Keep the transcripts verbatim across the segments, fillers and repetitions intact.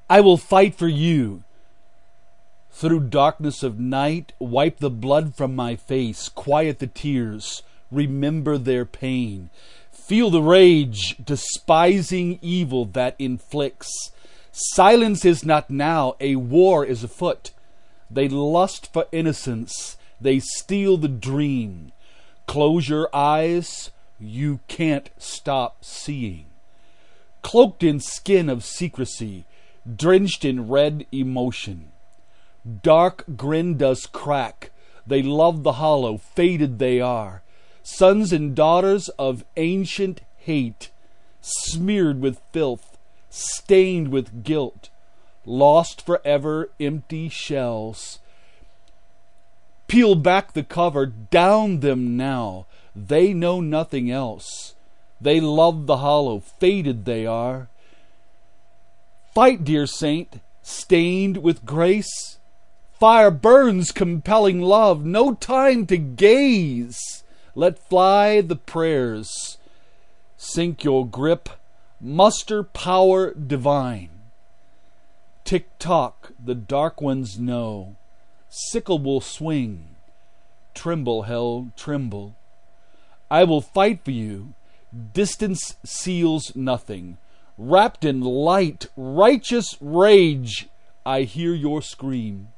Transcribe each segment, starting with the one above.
I will fight for you. Through darkness of night, wipe the blood from my face, quiet the tears, remember their pain. Feel the rage, despising evil that inflicts. Silence is not now, a war is afoot. They lust for innocence, they steal the dream. Close your eyes, you can't stop seeing. Cloaked in skin of secrecy, drenched in red emotion. Dark grin does crack, they love the hollow, faded they are. Sons and daughters of ancient hate, smeared with filth, stained with guilt, lost forever, empty shells. Peel back the cover, down them now, they know nothing else. They love the hollow, faded they are. Fight, dear saint, stained with grace. Fire burns, compelling love, no time to gaze. Let fly the prayers. Sink your grip, muster power divine. Tick-tock, the dark ones know. Sickle will swing. Tremble, hell, tremble. I will fight for you. Distance seals nothing. Wrapped in light, righteous rage, I hear your scream.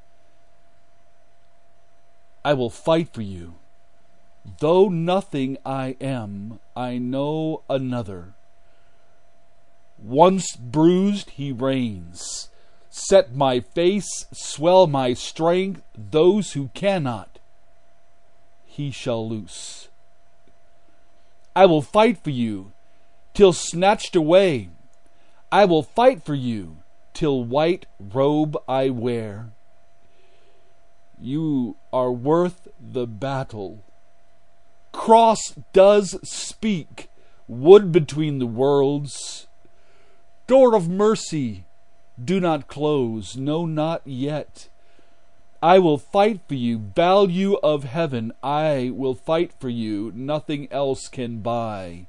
I will fight for you. Though nothing I am, I know another. Once bruised, he reigns. Set my face, swell my strength. Those who cannot, he shall loose. I will fight for you till snatched away. I will fight for you till white robe I wear. You are worth the battle. Cross does speak, wood between the worlds. Door of mercy, do not close, no, not yet. I will fight for you, value of heaven, I will fight for you, nothing else can buy.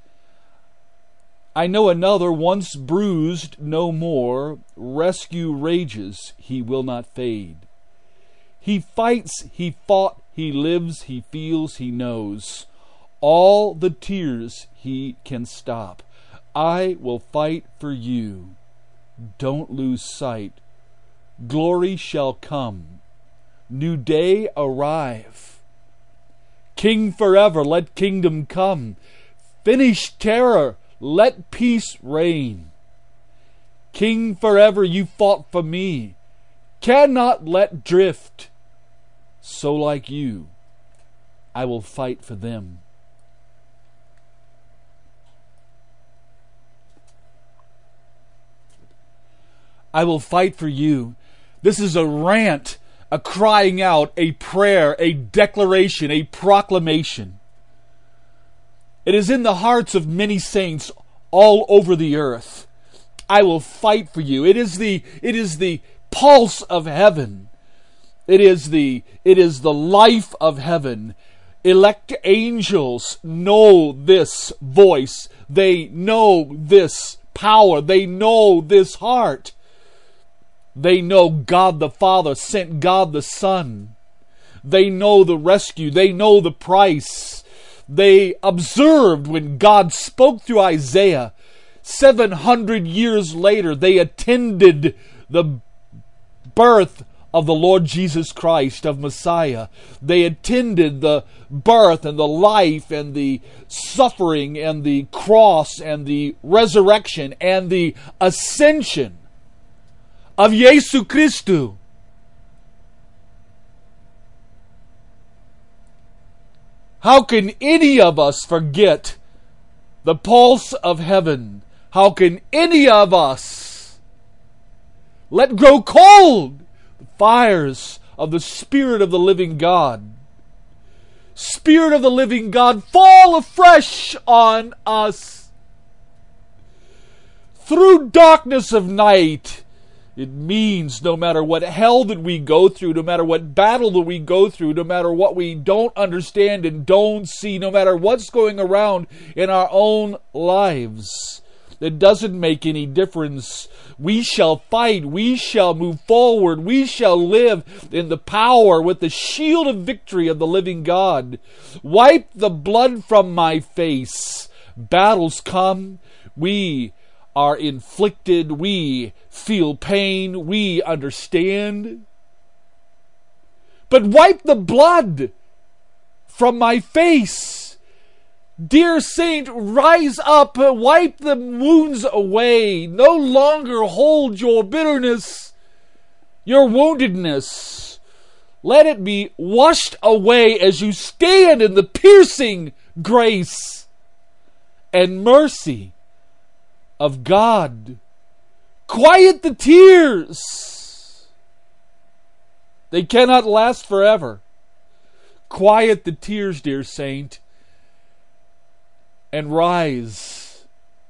I know another, once bruised, no more, rescue rages, he will not fade. He fights, he fought, he lives, he feels, he knows. All the tears he can stop. I will fight for you. Don't lose sight. Glory shall come. New day arrive. King forever, let kingdom come. Finish terror, let peace reign. King forever, you fought for me. Cannot let drift. So like you, I will fight for them. I will fight for you. This is a rant, a crying out, a prayer, a declaration, a proclamation. It is in the hearts of many saints all over the earth. I will fight for you. It is the, it is the pulse of heaven. It is the, it is the life of heaven. Elect angels know this voice. They know this power. They know this heart. They know God the Father sent God the Son. They know the rescue. They know the price. They observed when God spoke through Isaiah. Seven hundred years later, they attended the birth of the Lord Jesus Christ, of Messiah. They attended the birth and the life and the suffering and the cross and the resurrection and the ascension of Jesu Christu. How can any of us forget the pulse of heaven? How can any of us let grow cold the fires of the Spirit of the living God? Spirit of the living God, fall afresh on us. Through darkness of night, it means no matter what hell that we go through, no matter what battle that we go through, no matter what we don't understand and don't see, no matter what's going around in our own lives, It doesn't make any difference. We shall fight. We shall move forward. We shall live in the power with the shield of victory of the living God. Wipe the blood from my face. Battles come. We are inflicted. We feel pain. We understand. But wipe the blood from my face. Dear saint, rise up, wipe the wounds away. No longer hold your bitterness, your woundedness. Let it be washed away as you stand in the piercing grace and mercy of God. Quiet the tears. They cannot last forever. Quiet the tears, dear saint, and rise.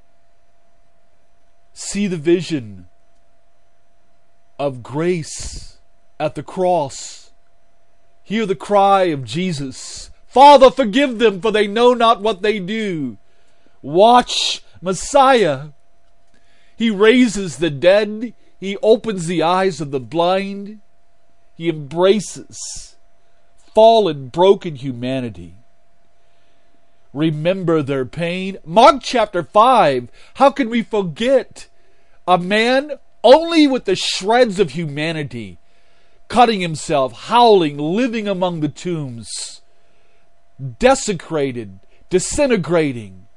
See the vision of grace at the cross. Hear the cry of Jesus, Father, forgive them, for they know not what they do. Watch Messiah. He raises the dead. He opens the eyes of the blind. He embraces fallen, broken humanity. Remember their pain. Mark chapter five. How can we forget a man only with the shreds of humanity, cutting himself, howling, living among the tombs, desecrated, disintegrating.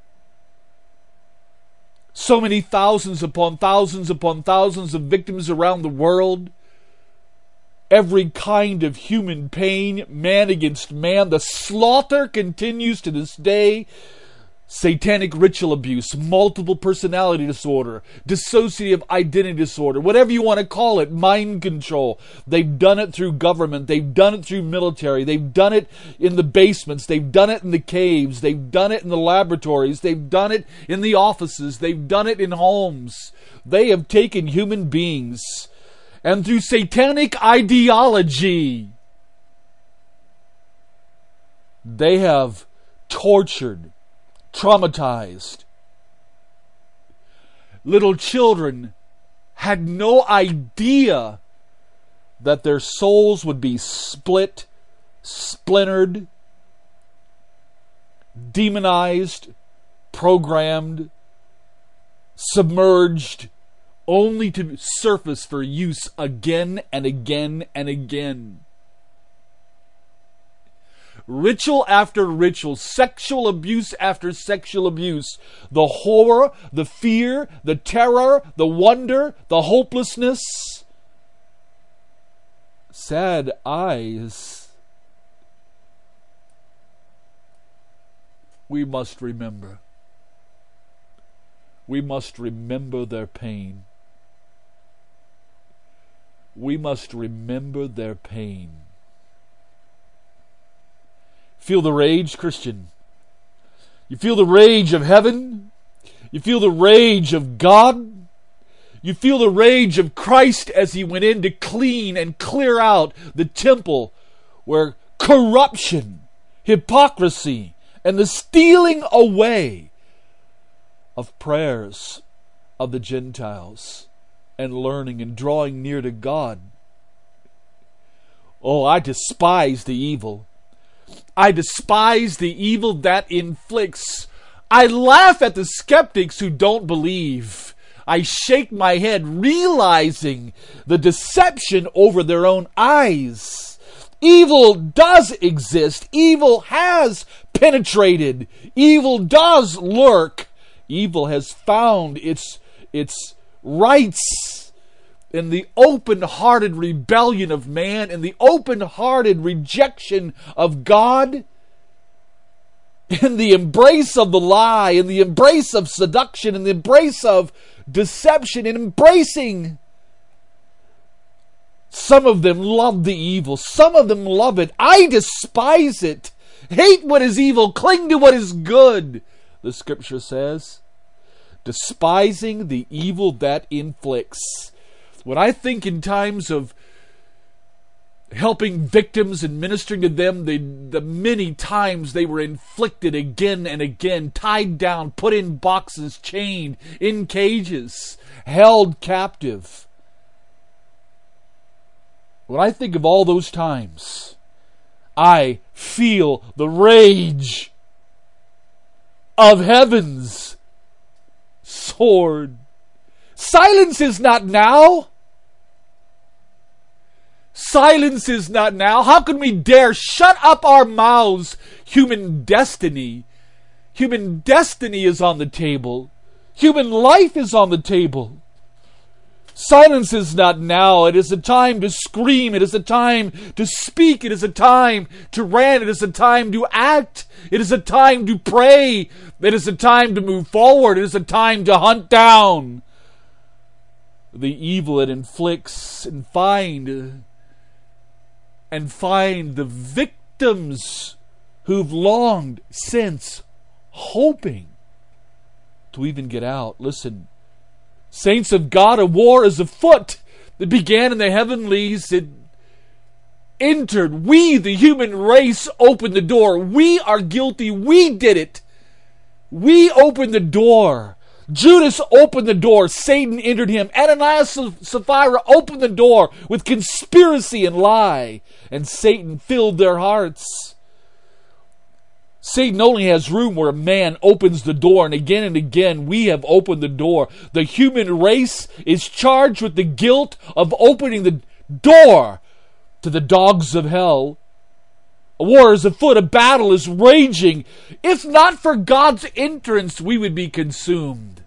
So many thousands upon thousands upon thousands of victims around the world. Every kind of human pain, man against man. The slaughter continues to this day. Satanic ritual abuse, multiple personality disorder, dissociative identity disorder, whatever you want to call it, mind control. They've done it through government. They've done it through military. They've done it in the basements. They've done it in the caves. They've done it in the laboratories. They've done it in the offices. They've done it in homes. They have taken human beings, and through satanic ideology, they have tortured, traumatized. Little children had no idea that their souls would be split, splintered, demonized, programmed, submerged, only to surface for use again and again and again. Ritual after ritual, sexual abuse after sexual abuse, the horror, the fear, the terror, the wonder, the hopelessness. Sad eyes. We must remember. We must remember their pain. We must remember their pain. Feel the rage, Christian. You feel the rage of heaven. You feel the rage of God. You feel the rage of Christ as he went in to clean and clear out the temple where corruption, hypocrisy, and the stealing away of prayers of the Gentiles and learning and drawing near to God. Oh, I despise the evil. I despise the evil that inflicts. I laugh at the skeptics who don't believe. I shake my head, realizing the deception over their own eyes. Evil does exist. Evil has penetrated. Evil does lurk. Evil has found its, its rights in the open-hearted rebellion of man, in the open-hearted rejection of God, in the embrace of the lie, in the embrace of seduction, in the embrace of deception, in embracing. Some of them love the evil. Some of them love it. I despise it. Hate what is evil. Cling to what is good, the scripture says. Despising the evil that inflicts. When I think in times of helping victims and ministering to them the, the many times they were inflicted again and again, tied down, put in boxes, chained, in cages, held captive. When I think of all those times, I feel the rage of heaven's sword. Silence is not now. Silence is not now. How can we dare shut up our mouths? Human destiny. Human destiny is on the table. Human life is on the table. Silence is not now. It is a time to scream. It is a time to speak. It is a time to rant. It is a time to act. It is a time to pray. It is a time to move forward. It is a time to hunt down the evil it inflicts and find and find the victims who've longed since hoping to even get out. Listen, saints of God, a war is afoot that began in the heavenlies. It entered. We, the human race, opened the door. We are guilty. We did it. We opened the door. Judas opened the door. Satan entered him. Ananias and Sapphira opened the door with conspiracy and lie. And Satan filled their hearts. Satan only has room where a man opens the door. And again and again we have opened the door. The human race is charged with the guilt of opening the door to the dogs of hell. A war is afoot, a battle is raging. If not for God's entrance, we would be consumed.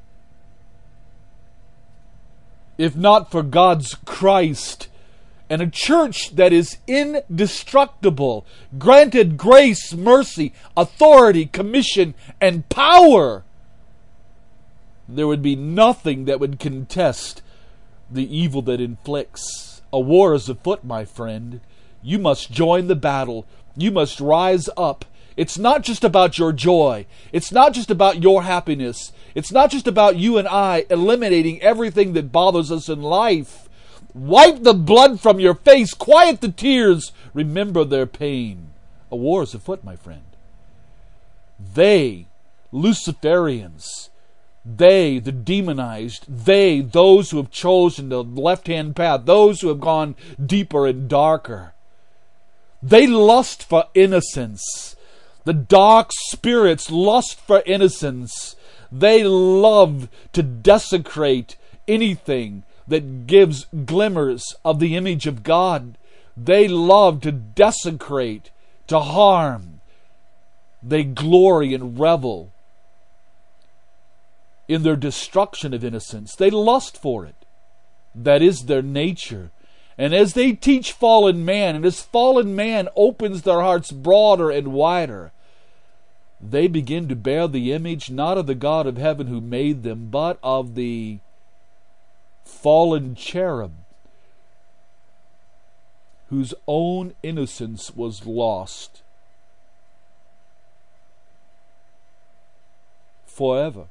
If not for God's Christ and a church that is indestructible, granted grace, mercy, authority, commission, and power, there would be nothing that would contest the evil that inflicts. A war is afoot, my friend. You must join the battle. You must rise up. It's not just about your joy. It's not just about your happiness. It's not just about you and I eliminating everything that bothers us in life. Wipe the blood from your face. Quiet the tears. Remember their pain. A war is afoot, my friend. They, Luciferians, they, the demonized, they, those who have chosen the left-hand path, those who have gone deeper and darker, they lust for innocence. The dark spirits lust for innocence. They love to desecrate anything that gives glimmers of the image of God. They love to desecrate, to harm. They glory and revel in their destruction of innocence. They lust for it. That is their nature. And as they teach fallen man, and as fallen man opens their hearts broader and wider, they begin to bear the image not of the God of heaven who made them, but of the fallen cherub whose own innocence was lost forever.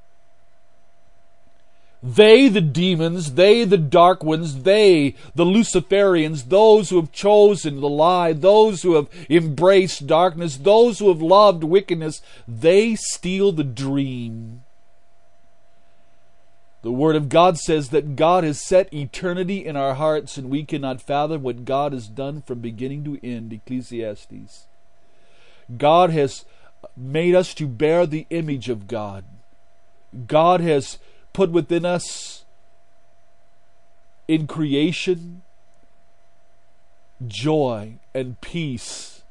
They, the demons, they, the dark ones, they, the Luciferians, those who have chosen the lie, those who have embraced darkness, those who have loved wickedness, they steal the dream. The Word of God says that God has set eternity in our hearts and we cannot fathom what God has done from beginning to end, Ecclesiastes. God has made us to bear the image of God. God has put within us in creation joy and peace,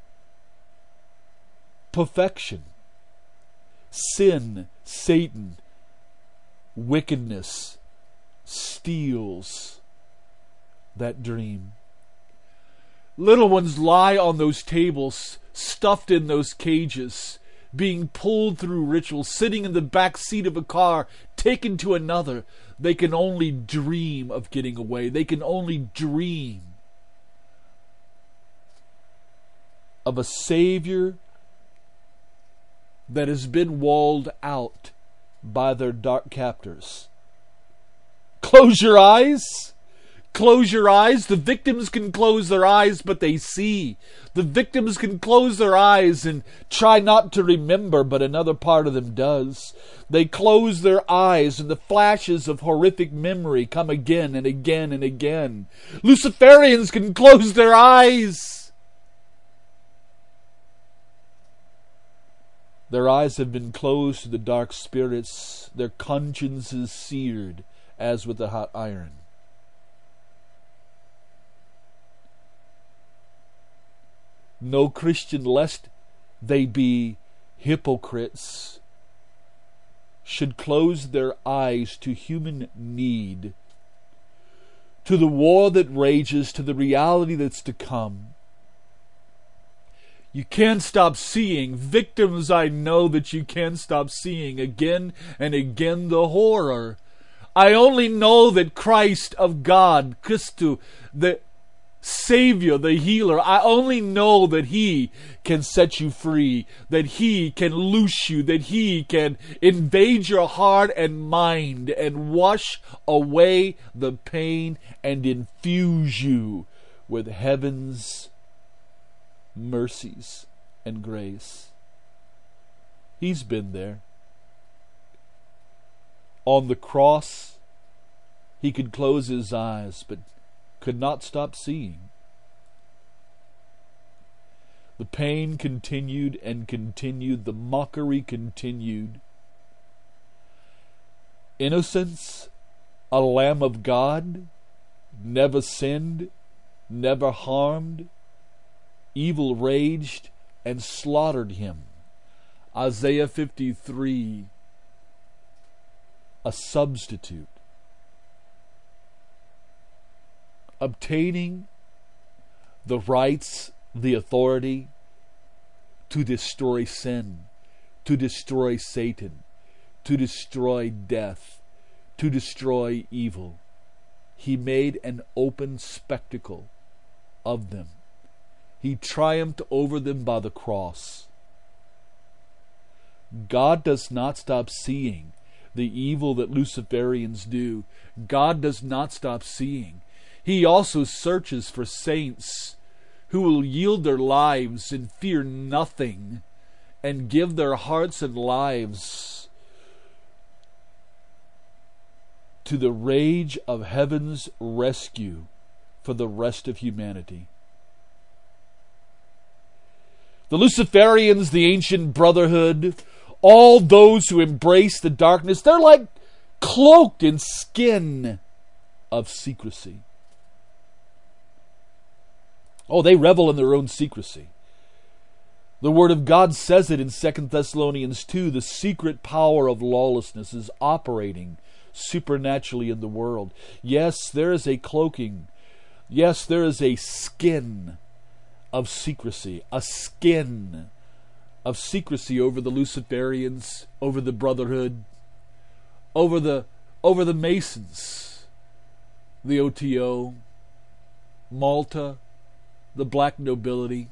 perfection. Sin, Satan, wickedness steals that dream. Little ones lie on those tables, stuffed in those cages, being pulled through rituals, sitting in the back seat of a car, taken to another. They can only dream of getting away. They can only dream of a Savior that has been walled out by their dark captors. Close your eyes. close your eyes. The victims can close their eyes, but they see. The victims can close their eyes and try not to remember, but another part of them does. They close their eyes, and the flashes of horrific memory come again and again and again. Luciferians can close their eyes. Their eyes have been closed to the dark spirits. Their consciences seared as with a hot iron. No Christian, lest they be hypocrites, should close their eyes to human need, to the war that rages, to the reality that's to come. You can't stop seeing. Victims, I know that you can't stop seeing again and again the horror. I only know that Christ of God, Christu, the Savior, the healer, I only know that He can set you free, that He can loose you, that He can invade your heart and mind and wash away the pain and infuse you with heaven's mercies and grace. He's been there. On the cross, He could close His eyes, but could not stop seeing. The pain continued and continued. The mockery continued. Innocence, a Lamb of God, never sinned, never harmed. Evil raged and slaughtered Him. Isaiah fifty-three, a substitute. Obtaining the rights, the authority to destroy sin, to destroy Satan, to destroy death, to destroy evil. He made an open spectacle of them. He triumphed over them by the cross. God does not stop seeing the evil that Luciferians do. God does not stop seeing. He also searches for saints who will yield their lives and fear nothing and give their hearts and lives to the rage of heaven's rescue for the rest of humanity. The Luciferians, the ancient brotherhood, all those who embrace the darkness, they're like cloaked in skin of secrecy. Oh, they revel in their own secrecy. The Word of God says it in Second Thessalonians two. The secret power of lawlessness is operating supernaturally in the world. Yes, there is a cloaking. Yes, there is a skin of secrecy. A skin of secrecy over the Luciferians, over the Brotherhood, over the, over the Masons, the O T O, Malta, the black nobility.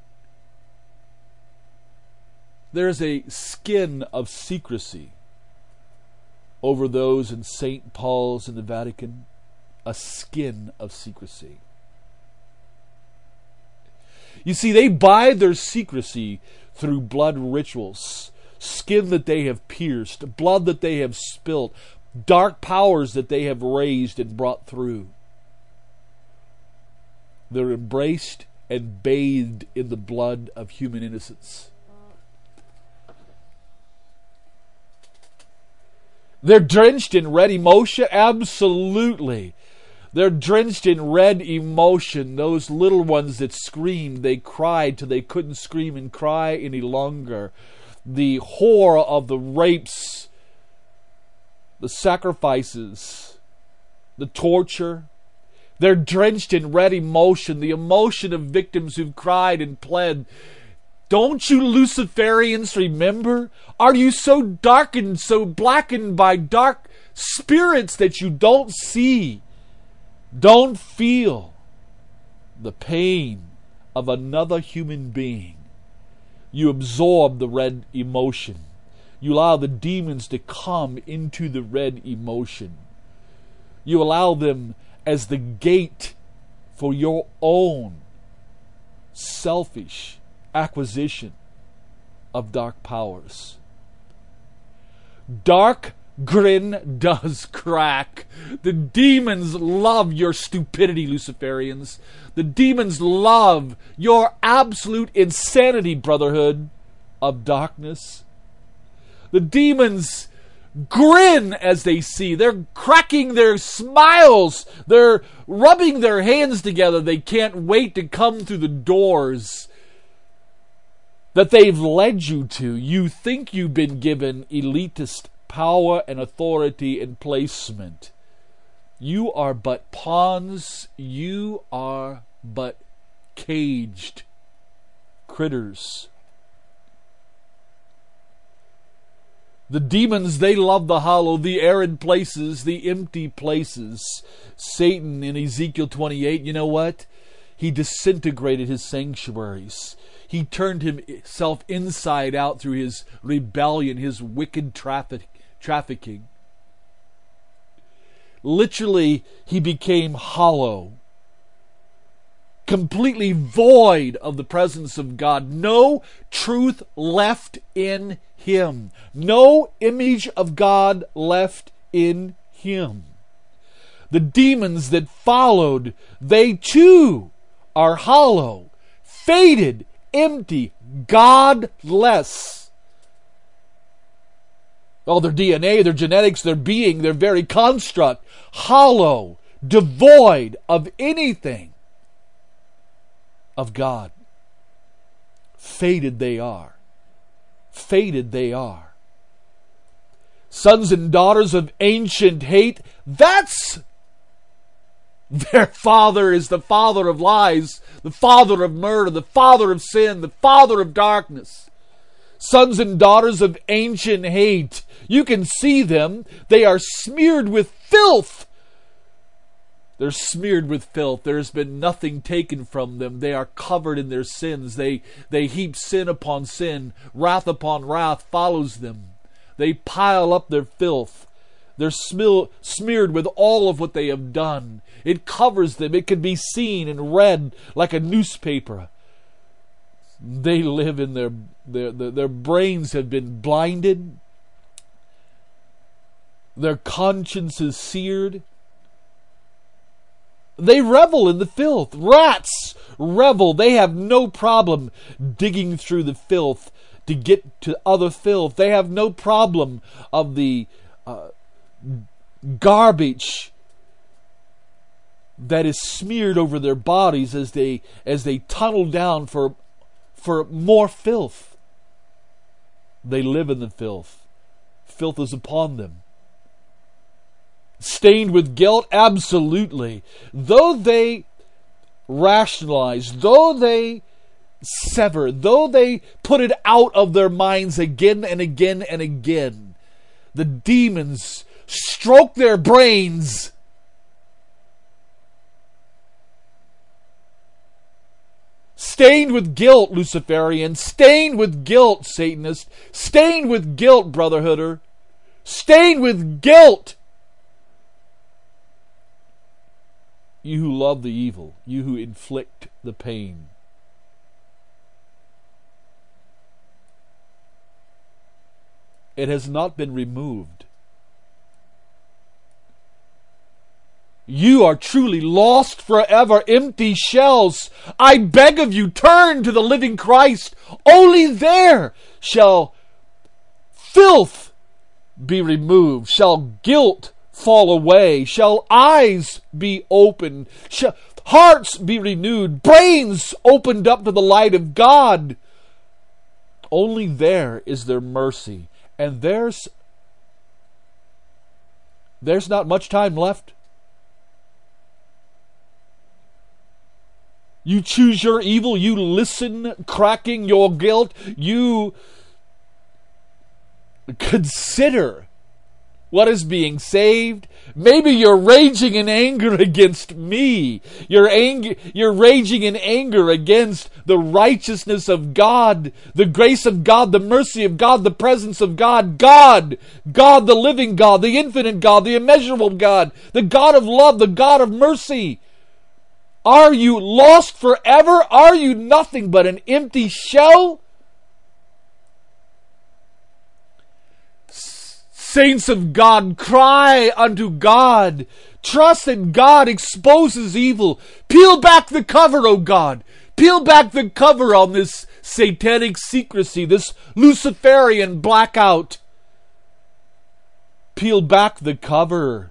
There is a skin of secrecy over those in Saint Paul's in the Vatican. A skin of secrecy. You see, they buy their secrecy through blood rituals, skin that they have pierced, blood that they have spilt, dark powers that they have raised and brought through. They're embraced and bathed in the blood of human innocence. They're drenched in red emotion? Absolutely. They're drenched in red emotion. Those little ones that screamed, they cried till they couldn't scream and cry any longer. The horror of the rapes, the sacrifices, the torture. They're drenched in red emotion, the emotion of victims who've cried and pled. Don't you Luciferians remember? Are you so darkened, so blackened by dark spirits that you don't see, don't feel the pain of another human being? You absorb the red emotion. You allow the demons to come into the red emotion. You allow them as the gate for your own selfish acquisition of dark powers. Dark grin does crack. The demons love your stupidity, Luciferians. The demons love your absolute insanity, Brotherhood of Darkness. The demons grin as they see. They're cracking their smiles. They're rubbing their hands together. They can't wait to come through the doors that they've led you to. You think you've been given elitist power and authority and placement. You are but pawns. You are but caged critters. The demons, they love the hollow, the arid places, the empty places. Satan in Ezekiel twenty-eight, you know what? He disintegrated his sanctuaries. He turned himself inside out through his rebellion, his wicked traffic, trafficking. Literally, he became hollow. Completely void of the presence of God. No truth left in him. No image of God left in him. The demons that followed, they too are hollow, faded, empty, godless. Well, their D N A, their genetics, their being, their very construct, hollow, devoid of anything of God. Faded they are. Faded they are. Sons and daughters of ancient hate, that's their father is the father of lies, the father of murder, the father of sin, the father of darkness. Sons and daughters of ancient hate. You can see them. They are smeared with filth. They're smeared with filth. There's been nothing taken from them. They are covered in their sins. They, they heap sin upon sin. Wrath upon wrath follows them. They pile up their filth. They're smil- smeared with all of what they have done. It covers them. It can be seen and read like a newspaper. They live in their, their, their, their brains have been blinded. Their conscience is seared. They revel in the filth. Rats revel. They have no problem digging through the filth to get to other filth. They have no problem of the uh, garbage that is smeared over their bodies as they as they tunnel down for for more filth. They live in the filth. Filth is upon them. Stained with guilt? Absolutely. Though they rationalize, though they sever, though they put it out of their minds again and again and again, the demons stroke their brains. Stained with guilt, Luciferian. Stained with guilt, Satanist. Stained with guilt, Brotherhooder. Stained with guilt. You who love the evil, you who inflict the pain. It has not been removed. You are truly lost forever, empty shells. I beg of you, turn to the living Christ. Only there shall filth be removed, shall guilt fall away, shall eyes be opened, shall hearts be renewed, brains opened up to the light of God. Only there is there mercy. And there's there's not much time left. You choose your evil, you listen, cracking your guilt, you consider what is being saved? Maybe you're raging in anger against me. You're ang- you're raging in anger against the righteousness of God, the grace of God, the mercy of God, the presence of God. God, God, the living God, the infinite God, the immeasurable God, the God of love, the God of mercy. Are you lost forever? Are you nothing but an empty shell? Saints of God, cry unto God. Trust that God exposes evil. Peel back the cover, O God. Peel back the cover on this satanic secrecy, this Luciferian blackout. Peel back the cover.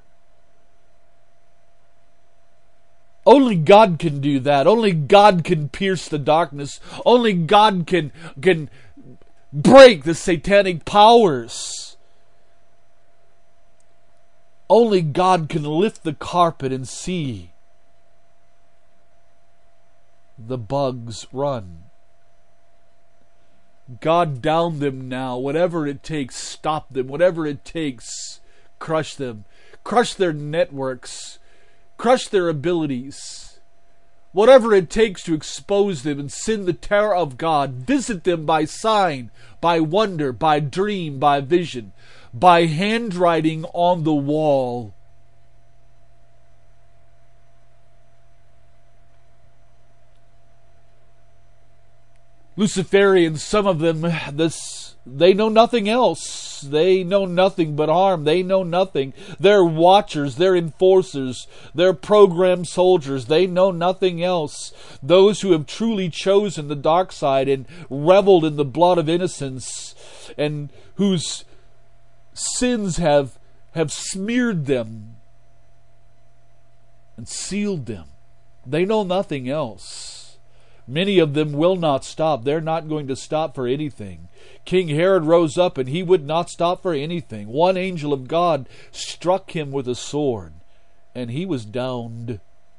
Only God can do that. Only God can pierce the darkness. Only God can, can break the satanic powers. Only God can lift the carpet and see the bugs run. God, down them now. Whatever it takes, stop them. Whatever it takes, crush them. Crush their networks. Crush their abilities. Whatever it takes to expose them and send the terror of God. Visit them by sign, by wonder, by dream, by vision, by handwriting on the wall. Luciferians, some of them, this they know nothing else. They know nothing but harm. They know nothing. They're watchers. They're enforcers. They're programmed soldiers. They know nothing else. Those who have truly chosen the dark side and reveled in the blood of innocence, and whose sins have, have smeared them and sealed them. They know nothing else. Many of them will not stop. They're not going to stop for anything. King Herod rose up and he would not stop for anything. One angel of God struck him with a sword and he was downed.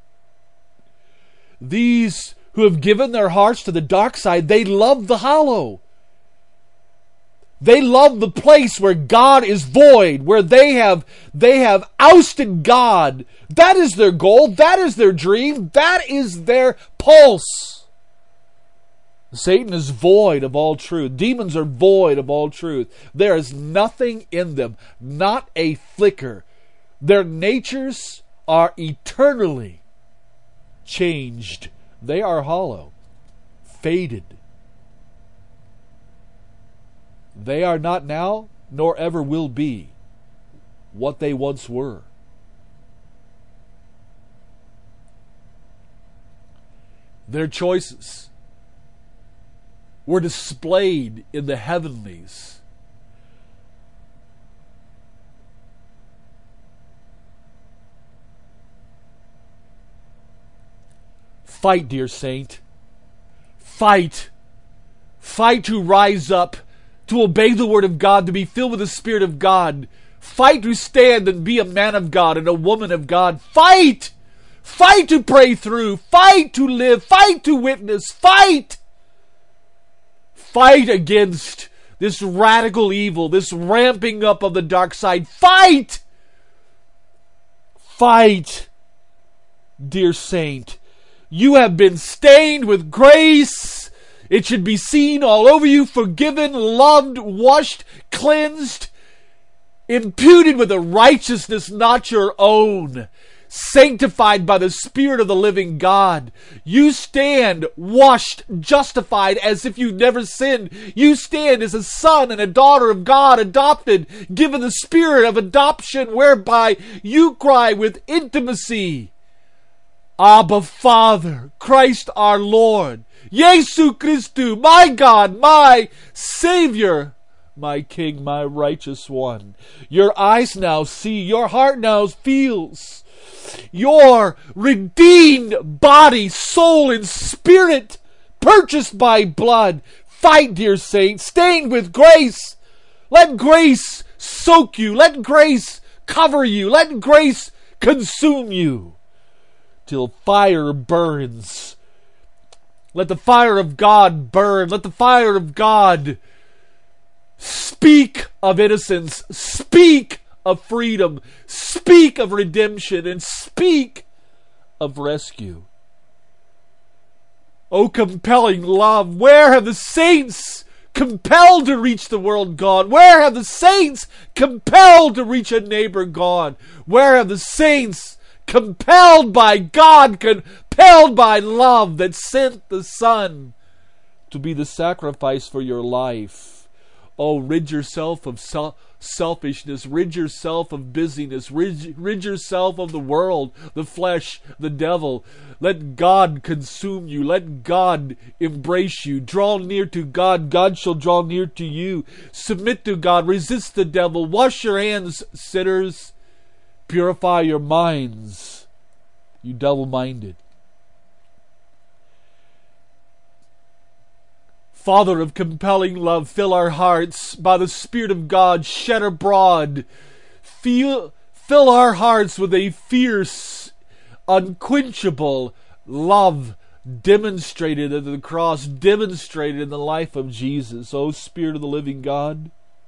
These who have given their hearts to the dark side, they love the hollow. They love the place where God is void, where they have they have ousted God. That is their goal. That is their dream. That is their pulse. Satan is void of all truth. Demons are void of all truth. There is nothing in them, not a flicker. Their natures are eternally changed. They are hollow, faded. They are not now, nor ever will be, what they once were. Their choices were displayed in the heavenlies. Fight, dear saint. Fight. Fight to rise up, to obey the word of God, to be filled with the Spirit of God. Fight to stand and be a man of God and a woman of God. Fight! Fight to pray through. Fight to live. Fight to witness. Fight! Fight against this radical evil, this ramping up of the dark side. Fight! Fight, dear saint. You have been stained with grace. It should be seen all over you, forgiven, loved, washed, cleansed, imputed with a righteousness not your own, sanctified by the Spirit of the living God. You stand washed, justified as if you've never sinned. You stand as a son and a daughter of God, adopted, given the spirit of adoption whereby you cry with intimacy, Abba, Father, Christ our Lord, Jesu Christu, my God, my Savior, my King, my righteous one. Your eyes now see, your heart now feels, your redeemed body, soul, and spirit, purchased by blood. Fight, dear saint, stained with grace. Let grace soak you. Let grace cover you. Let grace consume you till fire burns. Let the fire of God burn. Let the fire of God speak of innocence. Speak of freedom, speak of redemption, and speak of rescue. O compelling love, where have the saints compelled to reach the world gone? Where have the saints compelled to reach a neighbor gone? Where have the saints compelled by God, compelled by love that sent the Son to be the sacrifice for your life? Oh, rid yourself of self selfishness, rid yourself of busyness, rid, rid yourself of the world, the flesh, the devil. Let God consume you. Let God embrace you. Draw near to God. God shall draw near to you. Submit to God. Resist the devil. Wash your hands, sinners. Purify your minds, you double-minded. Father of compelling love, fill our hearts by the Spirit of God, shed abroad. Feel, fill our hearts with a fierce, unquenchable love demonstrated at the cross, demonstrated in the life of Jesus. O Spirit of the living God.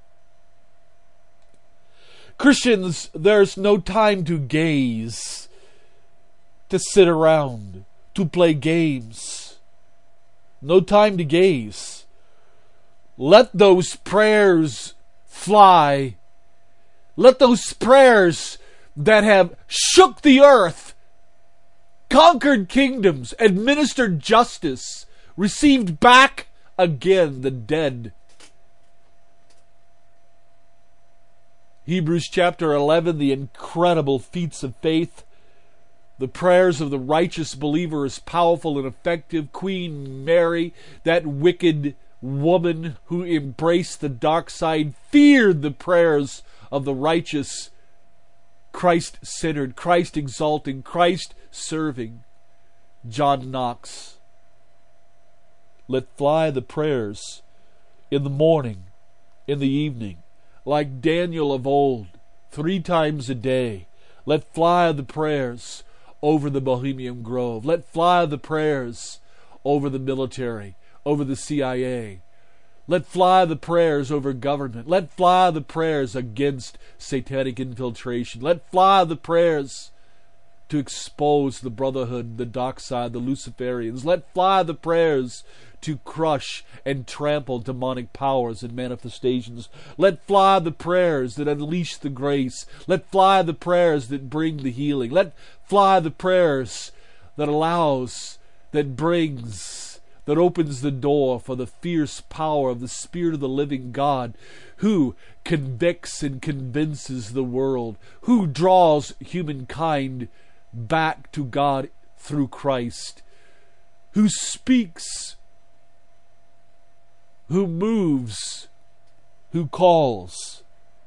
Christians, there's no time to gaze, to sit around, to play games. No time to gaze. Let those prayers fly. Let those prayers that have shook the earth, conquered kingdoms, administered justice, received back again the dead. Hebrews chapter eleven, the incredible feats of faith. The prayers of the righteous believer is powerful and effective. Queen Mary, that wicked woman who embraced the dark side, feared the prayers of the righteous, Christ-centered, Christ-exalting, Christ-serving John Knox. Let fly the prayers in the morning, in the evening, like Daniel of old, three times a day. Let fly the prayers over the Bohemian Grove. Let fly the prayers over the military, over the C I A. Let fly the prayers over government. Let fly the prayers against satanic infiltration. Let fly the prayers to expose the Brotherhood, the dark side, the Luciferians. Let fly the prayers to crush and trample demonic powers and manifestations. Let fly the prayers that unleash the grace. Let fly the prayers that bring the healing. Let fly the prayers that allows, that brings, that opens the door for the fierce power of the Spirit of the living God, who convicts and convinces the world, who draws humankind back to God through Christ, who speaks, who moves, who calls.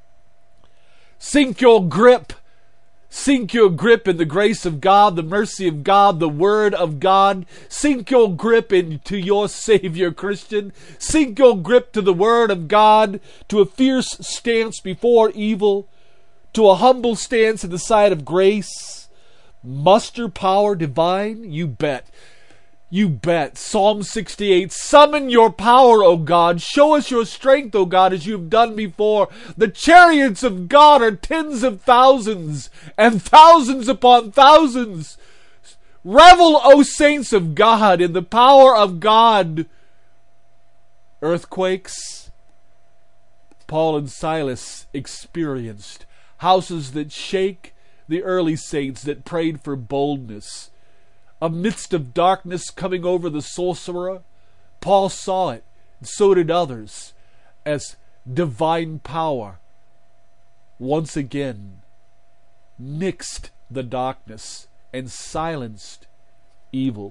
Sink your grip. Sink your grip in the grace of God, the mercy of God, the Word of God. Sink your grip into your Savior, Christian. Sink your grip to the Word of God, to a fierce stance before evil, to a humble stance in the sight of grace. Muster power divine? You bet. You bet. Psalm sixty-eight. Summon your power, O God. Show us your strength, O God, as you've done before. The chariots of God are tens of thousands and thousands upon thousands. Revel, O saints of God, in the power of God. Earthquakes, Paul and Silas experienced. Houses that shake, the early saints that prayed for boldness. A midst of darkness coming over the sorcerer, Paul saw it, and so did others, as divine power once again mixed the darkness and silenced evil.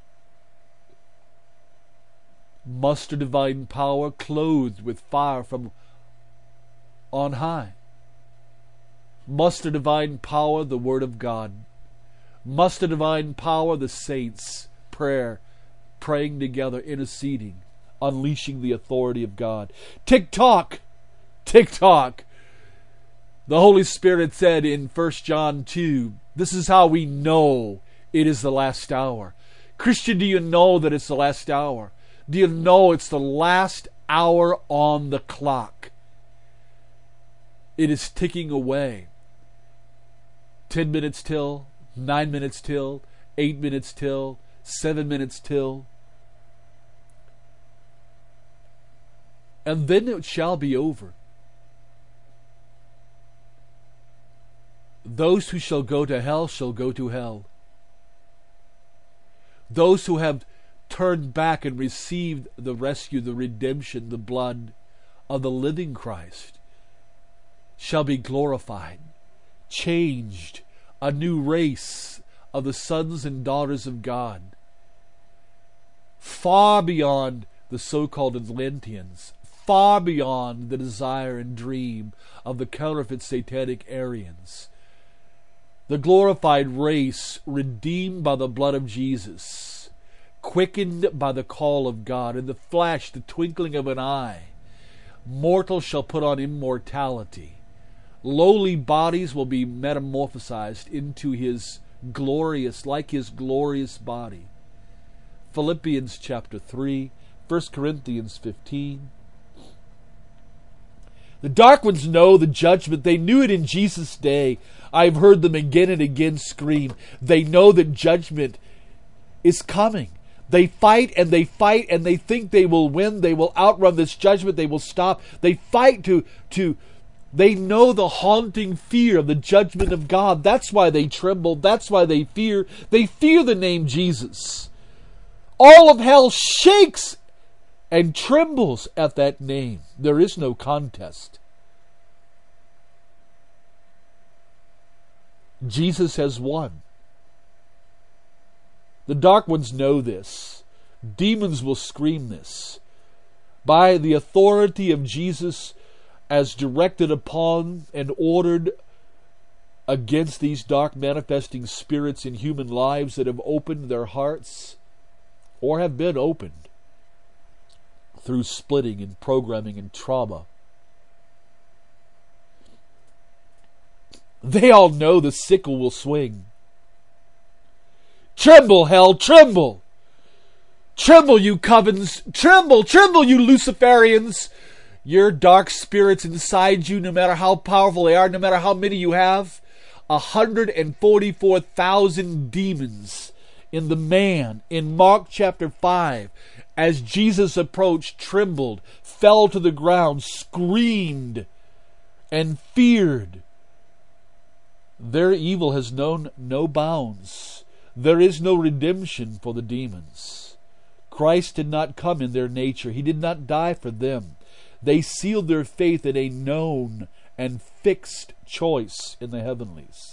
Muster divine power clothed with fire from on high. Muster divine power, the Word of God. Muster divine power, the saints, prayer, praying together, interceding, unleashing the authority of God. Tick-tock! Tick-tock! The Holy Spirit said in First John two, this is how we know it is the last hour. Christian, do you know that it's the last hour? Do you know it's the last hour on the clock? It is ticking away. Ten minutes till, nine minutes till, eight minutes till, seven minutes till. And then it shall be over. Those who shall go to hell shall go to hell. Those who have turned back and received the rescue, the redemption, the blood of the living Christ shall be glorified, changed, a new race of the sons and daughters of God, far beyond the so-called Atlanteans, far beyond the desire and dream of the counterfeit satanic Aryans. The glorified race, redeemed by the blood of Jesus, quickened by the call of God, in the flash, the twinkling of an eye, mortal shall put on immortality. Lowly bodies will be metamorphosized into his glorious, like his glorious body. Philippians chapter three, First Corinthians fifteen. The dark ones know the judgment. They knew it in Jesus' day. I've heard them again and again scream. They know that judgment is coming. They fight and they fight and they think they will win. They will outrun this judgment. They will stop. They fight to, to, they know the haunting fear of the judgment of God. That's why they tremble. That's why they fear. They fear the name Jesus. All of hell shakes and trembles at that name. There is no contest. Jesus has won. The dark ones know this. Demons will scream this. By the authority of Jesus as directed upon and ordered against these dark manifesting spirits in human lives that have opened their hearts or have been opened through splitting and programming and trauma. They all know the sickle will swing. Tremble, hell, tremble! Tremble, you covens! Tremble, tremble, you Luciferians! Your dark spirits inside you, no matter how powerful they are, no matter how many you have, one hundred forty-four thousand demons in the man in Mark chapter five, as Jesus approached, trembled, fell to the ground, screamed, and feared. Their evil has known no bounds. There is no redemption for the demons. Christ did not come in their nature. He did not die for them. They sealed their faith in a known and fixed choice in the heavenlies.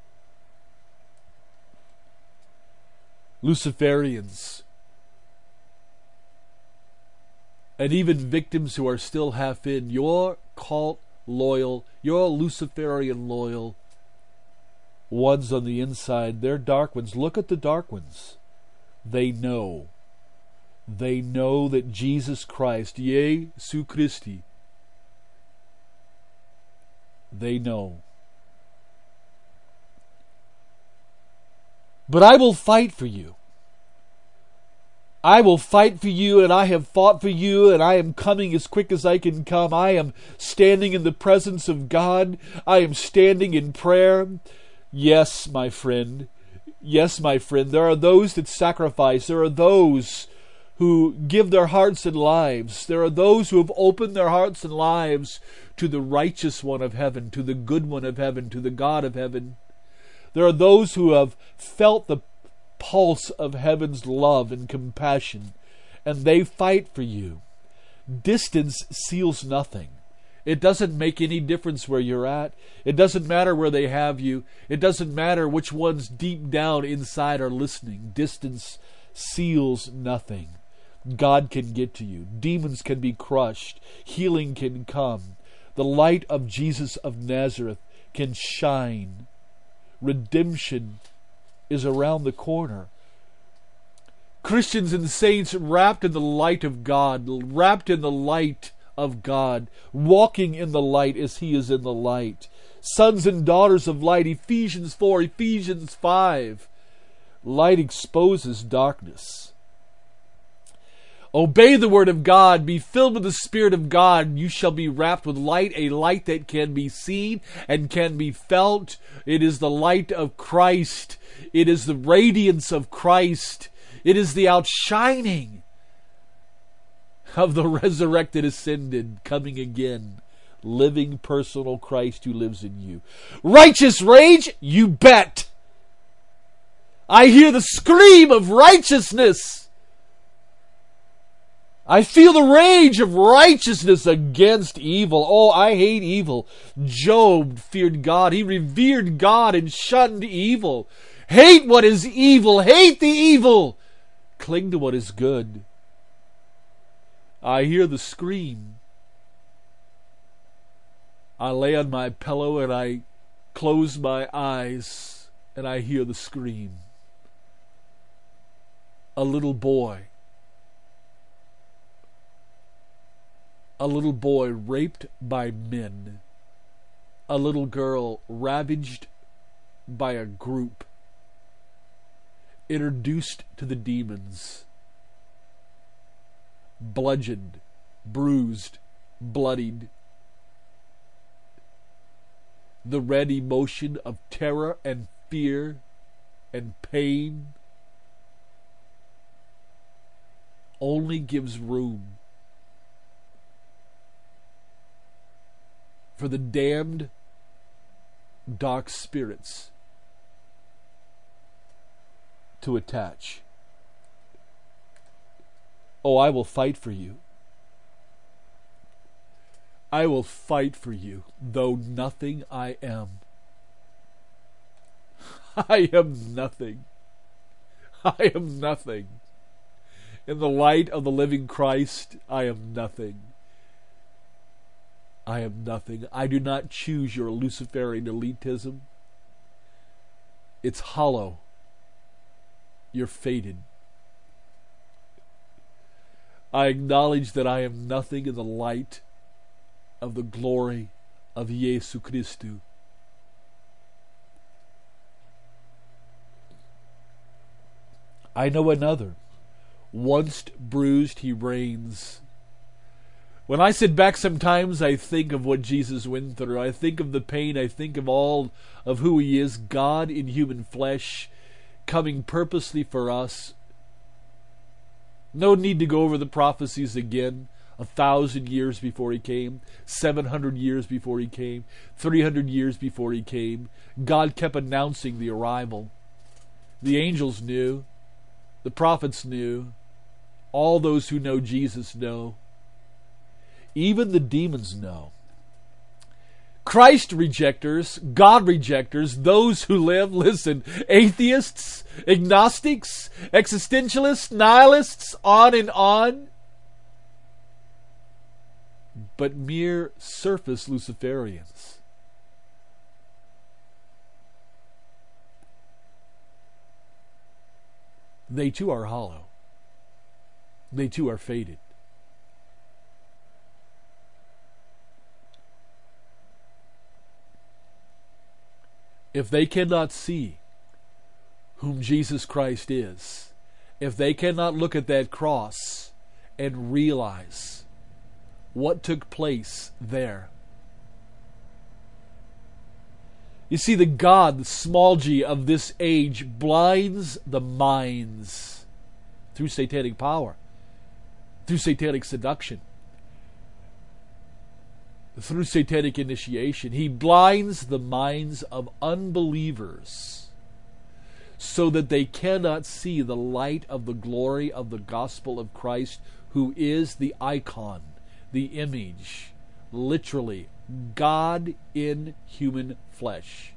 Luciferians, and even victims who are still half in, your cult loyal, your Luciferian loyal ones on the inside, they're dark ones. Look at the dark ones. They know. They know that Jesus Christ, Jesu Christi, they know. But I will fight for you. I will fight for you, and I have fought for you, and I am coming as quick as I can come. I am standing in the presence of God. I am standing in prayer. Yes, my friend. Yes, my friend. There are those that sacrifice. There are those who give their hearts and lives. There are those who have opened their hearts and lives to the righteous one of heaven, to the good one of heaven, to the God of heaven. There are those who have felt the pulse of heaven's love and compassion, and they fight for you. Distance seals nothing. It doesn't make any difference where you're at. It doesn't matter where they have you. It doesn't matter which ones deep down inside are listening. Distance seals nothing. God can get to you. Demons can be crushed. Healing can come. The light of Jesus of Nazareth can shine. Redemption is around the corner. Christians and saints wrapped in the light of God, wrapped in the light of God, walking in the light as He is in the light. Sons and daughters of light, Ephesians four, Ephesians five. Light exposes darkness. Obey the word of God. Be filled with the Spirit of God. You shall be wrapped with light, a light that can be seen and can be felt. It is the light of Christ. It is the radiance of Christ. It is the outshining of the resurrected, ascended, coming again, living personal Christ who lives in you. Righteous rage? You bet. I hear the scream of righteousness. I feel the rage of righteousness against evil. Oh, I hate evil. Job feared God. He revered God and shunned evil. Hate what is evil. Hate the evil. Cling to what is good. I hear the scream. I lay on my pillow and I close my eyes and I hear the scream. A little boy. A little boy raped by men. A little girl ravaged by a group. Introduced to the demons. Bludgeoned, bruised, bloodied. The red emotion of terror and fear and pain only gives room for the damned dark spirits to attach. Oh, I will fight for you. I will fight for you, though nothing I am. I am nothing. I am nothing. In the light of the living Christ, I am nothing. I am nothing. I do not choose your Luciferian elitism. It's hollow. You're fated. I acknowledge that I am nothing in the light of the glory of Jesu Christu. I know another. Once bruised, he reigns. When I sit back sometimes, I think of what Jesus went through. I think of the pain. I think of all of who he is, God in human flesh, coming purposely for us. No need to go over the prophecies again. A thousand years before he came, seven hundred years before he came, three hundred years before he came. God kept announcing the arrival. The angels knew. The prophets knew. All those who know Jesus know. Even the demons know. Christ rejectors, God rejectors, those who live, listen, atheists, agnostics, existentialists, nihilists, on and on. But mere surface Luciferians. They too are hollow. They too are fated. If they cannot see whom Jesus Christ is, if they cannot look at that cross and realize what took place there. You see, the God, the small g of this age, blinds the minds through satanic power, through satanic seduction, through satanic initiation. He blinds the minds of unbelievers so that they cannot see the light of the glory of the gospel of Christ, who is the icon, the image, literally, God in human flesh.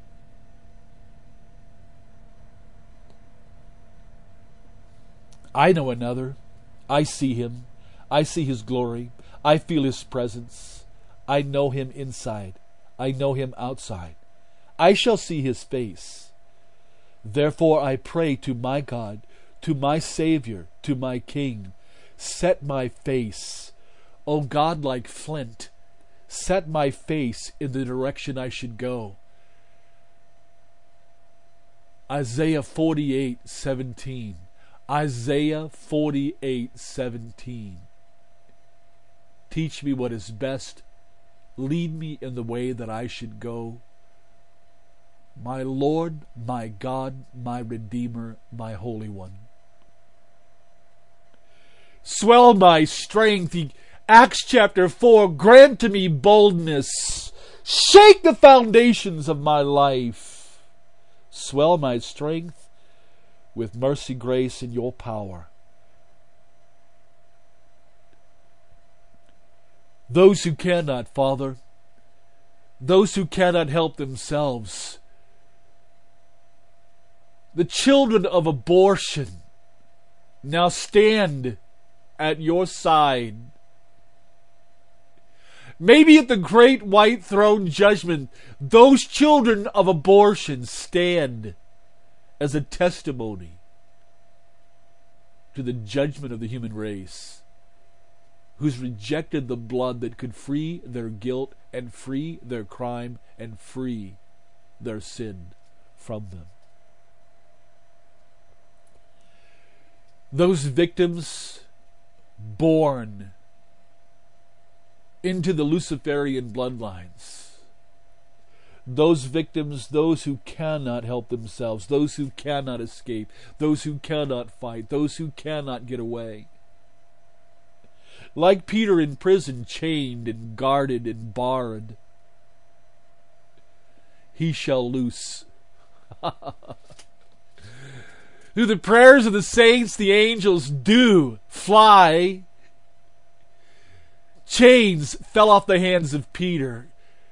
I know another. I see him. I see his glory. I feel his presence. I know him inside. I know him outside. I shall see his face. Therefore I pray to my God, to my Savior, to my King, set my face, O God, like flint, set my face in the direction I should go. Isaiah forty-eight seventeen. Isaiah forty-eight seventeen. Teach me what is best. Lead me in the way that I should go. My Lord, my God, my Redeemer, my Holy One. Swell my strength. Acts chapter four. Grant to me boldness. Shake the foundations of my life. Swell my strength with mercy, grace, and your power. Those who cannot, Father, those who cannot help themselves, the children of abortion, now stand at your side. Maybe at the great white throne judgment, those children of abortion stand as a testimony to the judgment of the human race, who's rejected the blood that could free their guilt and free their crime and free their sin from them. Those victims born into the Luciferian bloodlines, those victims, those who cannot help themselves, those who cannot escape, those who cannot fight, those who cannot get away. Like Peter in prison, chained and guarded and barred, he shall loose. Through the prayers of the saints, the angels do fly. Chains fell off the hands of Peter.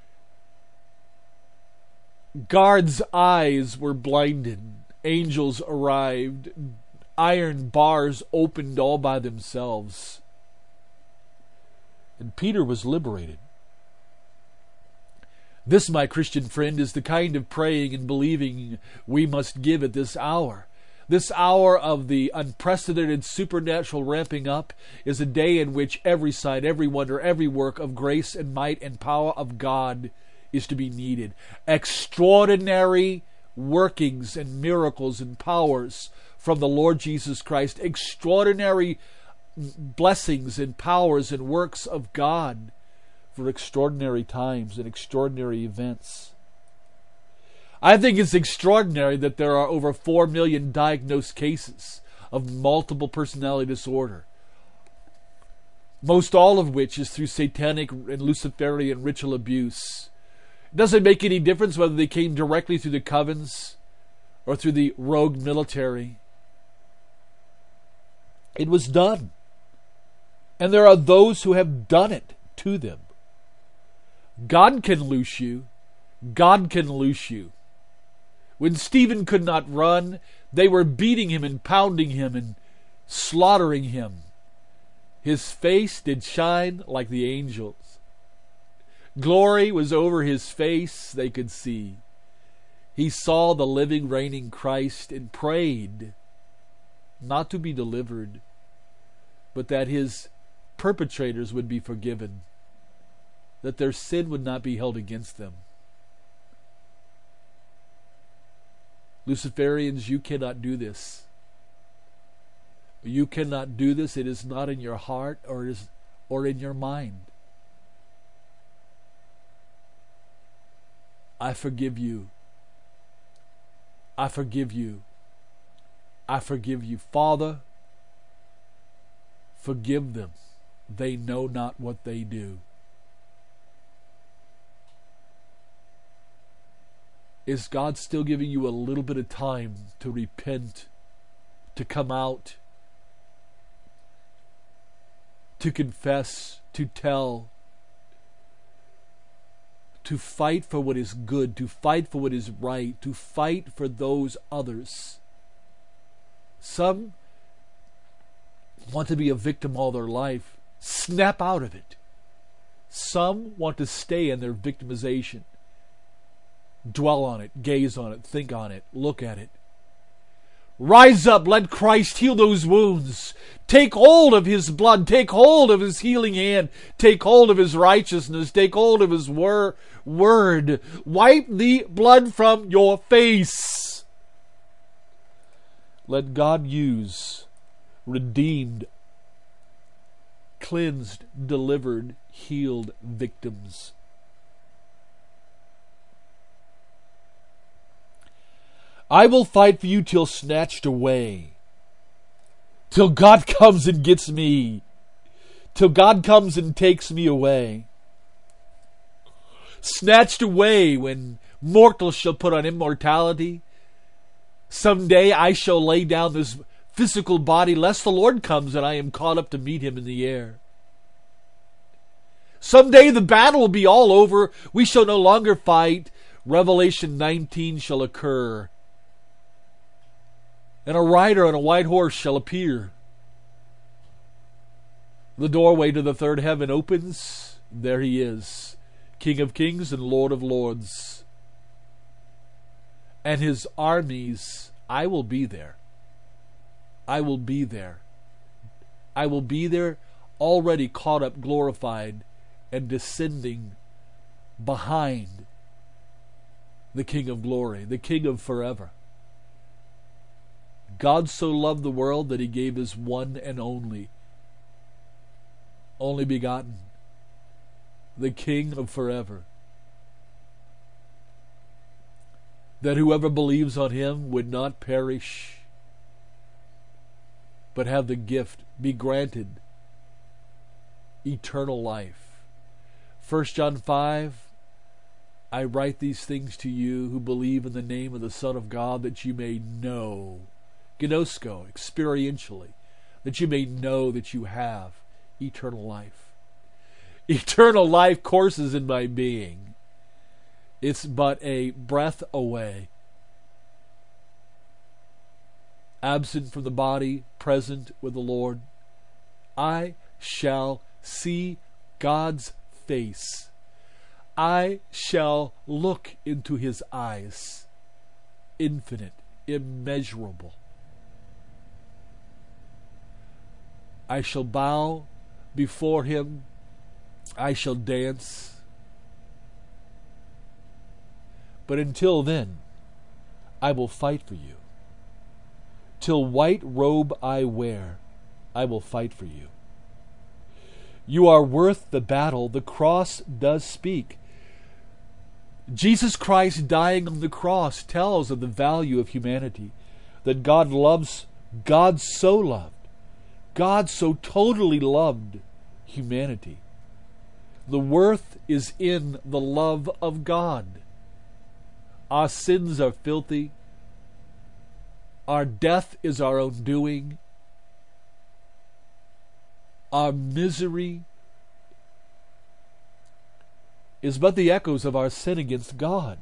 Guards' eyes were blinded. Angels arrived. Iron bars opened all by themselves. And Peter was liberated. This, my Christian friend, is the kind of praying and believing we must give at this hour. This hour of the unprecedented supernatural ramping up is a day in which every sign, every wonder, every work of grace and might and power of God is to be needed. Extraordinary workings and miracles and powers from the Lord Jesus Christ. Extraordinary blessings and powers and works of God for extraordinary times and extraordinary events. I think it's extraordinary that there are over four million diagnosed cases of multiple personality disorder, most all of which is through satanic and Luciferian ritual abuse. It doesn't make any difference whether they came directly through the covens or through the rogue military. It was done. And there are those who have done it to them. God can loose you. God can loose you. When Stephen could not run, they were beating him and pounding him and slaughtering him. His face did shine like the angels. Glory was over his face, they could see. He saw the living, reigning Christ and prayed not to be delivered, but that his perpetrators would be forgiven, that their sin would not be held against them. Luciferians, you cannot do this. You cannot do this. It is not in your heart or, is, or in your mind. I forgive you. I forgive you. I forgive you. Father, forgive them. They know not what they do. Is God still giving you a little bit of time to repent, to come out, to confess, to tell, to fight for what is good, to fight for what is right, to fight for those others? Some want to be a victim all their life. Snap out of it. Some want to stay in their victimization. Dwell on it, gaze on it, think on it, look at it. Rise up, let Christ heal those wounds. Take hold of his blood, take hold of his healing hand, take hold of his righteousness, take hold of his wor- word. Wipe the blood from your face. Let God use redeemed, cleansed, delivered, healed victims. I will fight for you till snatched away. Till God comes and gets me. Till God comes and takes me away. Snatched away when mortals shall put on immortality. Someday I shall lay down this physical body, lest the Lord comes and I am caught up to meet him in the air. Someday the battle will be all over. We shall no longer fight. Revelation nineteen shall occur. And a rider on a white horse shall appear. The doorway to the third heaven opens. There he is, King of kings and Lord of lords. And his armies, I will be there. I will be there. I will be there, already caught up, glorified, and descending behind the King of glory, the King of forever. God so loved the world that he gave his one and only, only begotten, the King of forever, that whoever believes on him would not perish, but have the gift, be granted eternal life. First John five, I write these things to you who believe in the name of the Son of God, that you may know, gnosko, experientially, that you may know that you have eternal life. Eternal life courses in my being. It's but a breath away. Absent from the body, present with the Lord. I shall see God's face. I shall look into his eyes. Infinite, immeasurable. I shall bow before him. I shall dance. But until then, I will fight for you. Till white robe I wear, I will fight for you. You are worth the battle. The cross does speak. Jesus Christ dying on the cross tells of the value of humanity. That God loves, God so loved, God so totally loved humanity. The worth is in the love of God. Our sins are filthy. Our death is our own doing. Our misery is but the echoes of our sin against God.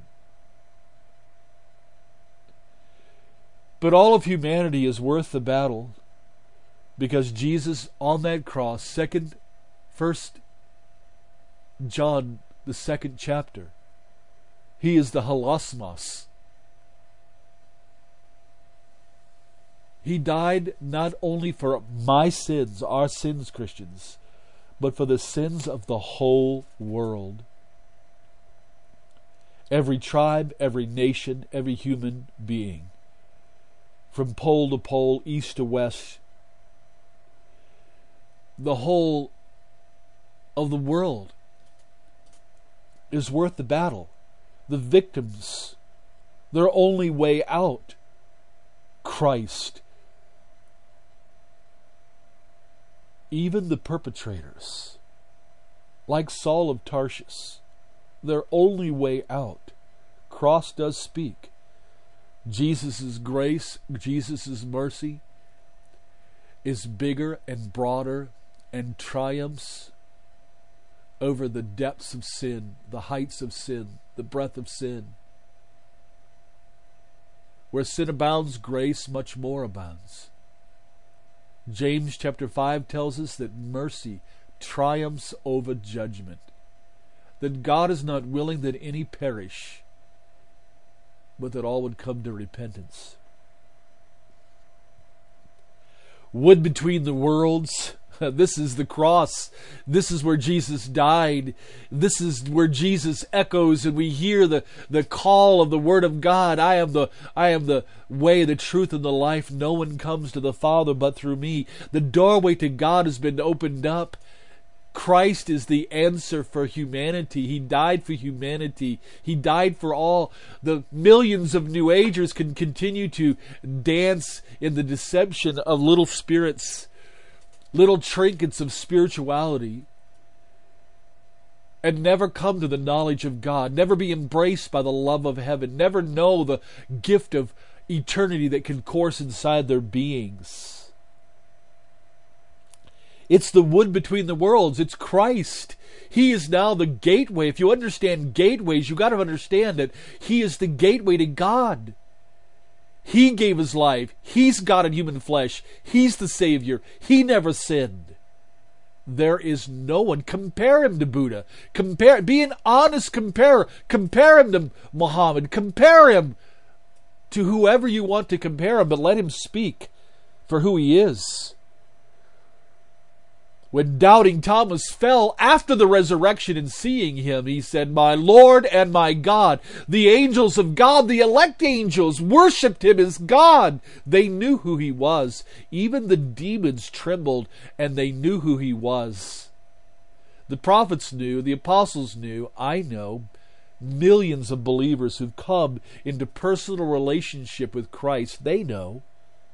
But all of humanity is worth the battle, because Jesus on that cross, second, first John, the second chapter, he is the hilasmos. He died not only for my sins, our sins, Christians, but for the sins of the whole world. Every tribe, every nation, every human being, from pole to pole, east to west, the whole of the world is worth the battle. The victims, their only way out, Christ. Even the perpetrators, like Saul of Tarshish, their only way out, cross does speak. Jesus' grace, Jesus' mercy is bigger and broader and triumphs over the depths of sin, the heights of sin, the breadth of sin. Where sin abounds, grace much more abounds. James chapter five tells us that mercy triumphs over judgment. That God is not willing that any perish, but that all would come to repentance. Wood between the worlds, This is the cross. This is where Jesus died. This is where Jesus echoes, and we hear the, the call of the Word of God. I am the I am the way, the truth, and the life. No one comes to the Father but through me. The doorway to God has been opened up. Christ is the answer for humanity. He died for humanity. He died for all. The millions of New Agers can continue to dance in the deception of little spirits, little trinkets of spirituality, and never come to the knowledge of God, never be embraced by the love of heaven, never know the gift of eternity that can course inside their beings. It's the wood between the worlds. It's Christ. He is now the gateway. If you understand gateways, you've got to understand that He is the gateway to God. He gave His life. He's God in human flesh. He's the Savior. He never sinned. There is no one. Compare Him to Buddha. Compare. Be an honest comparer. Compare Him to Muhammad. Compare Him to whoever you want to compare Him, but let Him speak for who He is. When doubting Thomas fell after the resurrection and seeing Him, he said, "My Lord and my God." The angels of God, the elect angels, worshipped Him as God. They knew who He was. Even the demons trembled, and they knew who He was. The prophets knew, the apostles knew, I know. Millions of believers who've come into personal relationship with Christ, they know.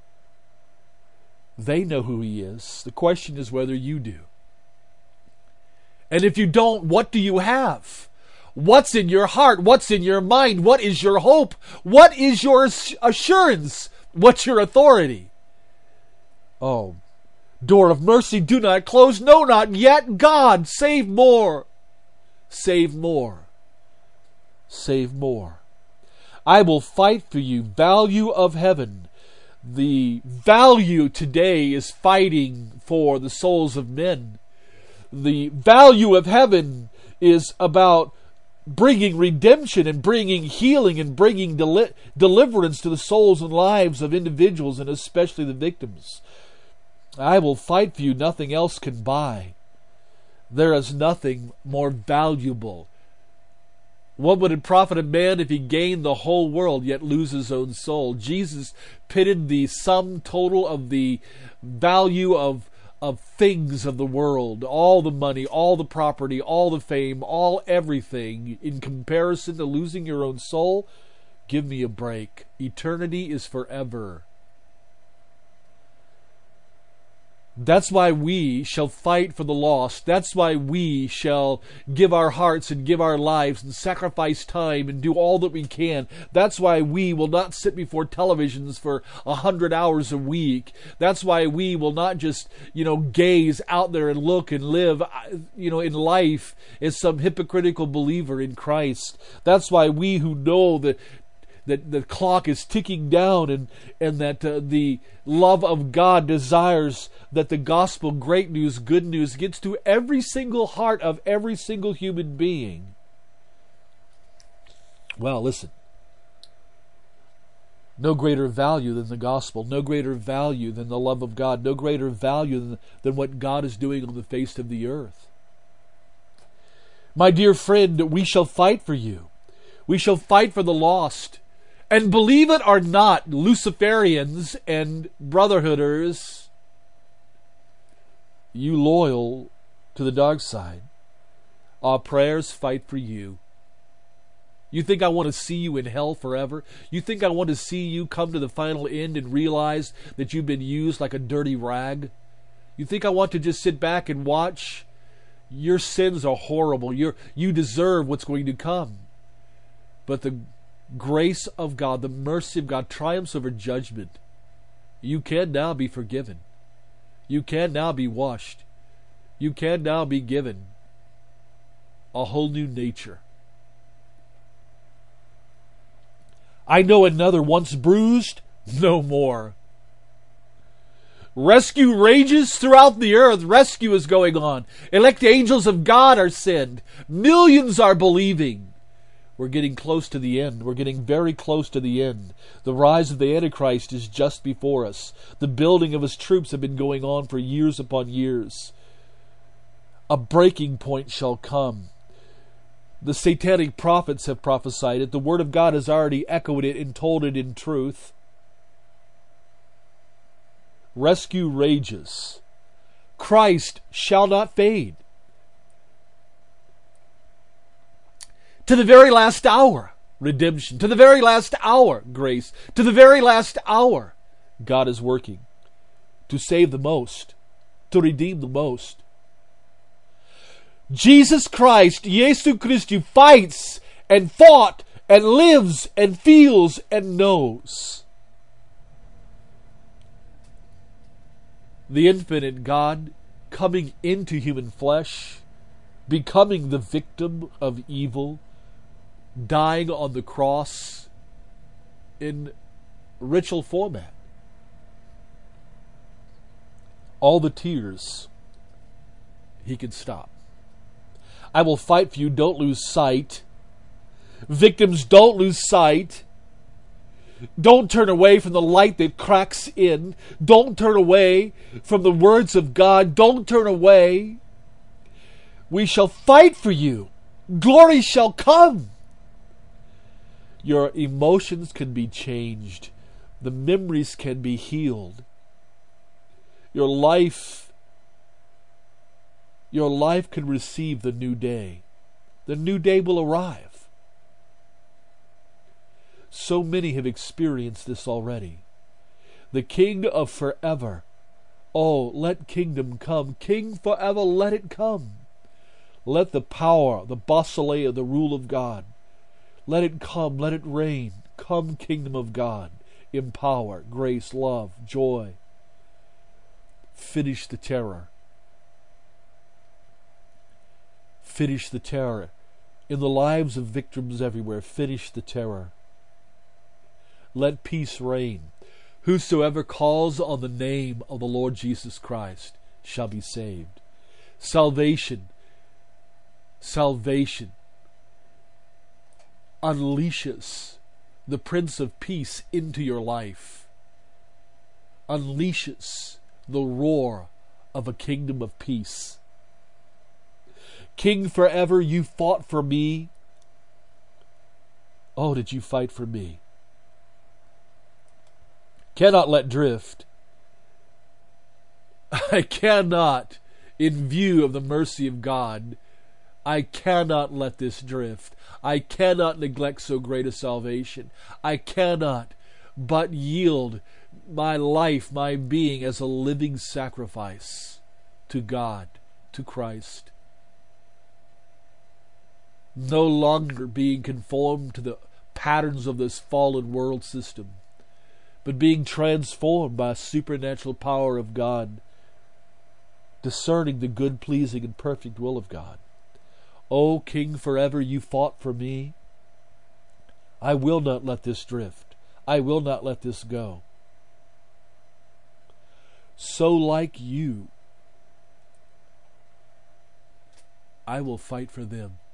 They know who He is. The question is whether you do. And if you don't, what do you have? What's in your heart? What's in your mind? What is your hope? What is your assurance? What's your authority? Oh, door of mercy, do not close. No, not yet. God, save more. Save more. Save more. I will fight for you. Value of heaven. The value today is fighting for the souls of men. The value of heaven is about bringing redemption and bringing healing and bringing deli- deliverance to the souls and lives of individuals, and especially the victims. I will fight for you. Nothing else can buy. There is nothing more valuable. What would it profit a man if he gained the whole world yet lose his own soul? Jesus pitted the sum total of the value of, of things of the world, all the money, all the property, all the fame, all everything, in comparison to losing your own soul. Give me a break. Eternity is forever. That's why we shall fight for the lost. That's why we shall give our hearts and give our lives and sacrifice time and do all that we can. That's why we will not sit before televisions for a hundred hours a week. That's why we will not just, you know, gaze out there and look and live, you know, in life as some hypocritical believer in Christ. That's why we who know that that the clock is ticking down, and, and that uh, the love of God desires that the gospel, great news, good news, gets to every single heart of every single human being. Well, listen. No greater value than the gospel, no greater value than the love of God, no greater value than, than what God is doing on the face of the earth. My dear friend, we shall fight for you. We shall fight for the lost. And believe it or not, Luciferians and Brotherhooders, you loyal to the dark side, our prayers fight for you. You think I want to see you in hell forever? You think I want to see you come to the final end and realize that you've been used like a dirty rag? You think I want to just sit back and watch? Your sins are horrible. You're, you deserve what's going to come. But the grace of God, the mercy of God triumphs over judgment. You can now be forgiven. You can now be washed. You can now be given a whole new nature. I know another, once bruised, no more. Rescue rages throughout the earth. Rescue is going on. Elect angels of God are sent. Millions are believing. We're getting close to the end. We're getting very close to the end. The rise of the Antichrist is just before us. The building of his troops have been going on for years upon years. A breaking point shall come. The satanic prophets have prophesied it. The Word of God has already echoed it and told it in truth. Rescue rages. Christ shall not fade. To the very last hour, redemption. To the very last hour, grace. To the very last hour, God is working to save the most, to redeem the most. Jesus Christ, Jesu Christu, fights and fought and lives and feels and knows. The infinite God coming into human flesh, becoming the victim of evil, dying on the cross in ritual format. All the tears he can stop. I will fight for you. Don't lose sight. Victims, don't lose sight. Don't turn away from the light that cracks in. Don't turn away from the words of God. Don't turn away. We shall fight for you. Glory shall come. Your emotions can be changed. The memories can be healed. Your life Your life can receive the new day. The new day will arrive. So many have experienced this already. The King of forever. Oh, let kingdom come. King forever, let it come. Let the power, the basileia, the rule of God, let it come, let it reign. Come, kingdom of God. Empower, grace, love, joy. Finish the terror. Finish the terror. In the lives of victims everywhere, finish the terror. Let peace reign. Whosoever calls on the name of the Lord Jesus Christ shall be saved. Salvation. Salvation unleashes the Prince of Peace into your life. Unleashes the roar of a kingdom of peace. King forever, you fought for me. Oh, did you fight for me? Cannot let drift. I cannot, in view of the mercy of God, I cannot let this drift. I cannot neglect so great a salvation. I cannot but yield my life, my being, as a living sacrifice to God, to Christ. No longer being conformed to the patterns of this fallen world system, but being transformed by a supernatural power of God, discerning the good, pleasing, and perfect will of God. O King forever, you fought for me. I will not let this drift. I will not let this go. So like you, I will fight for them.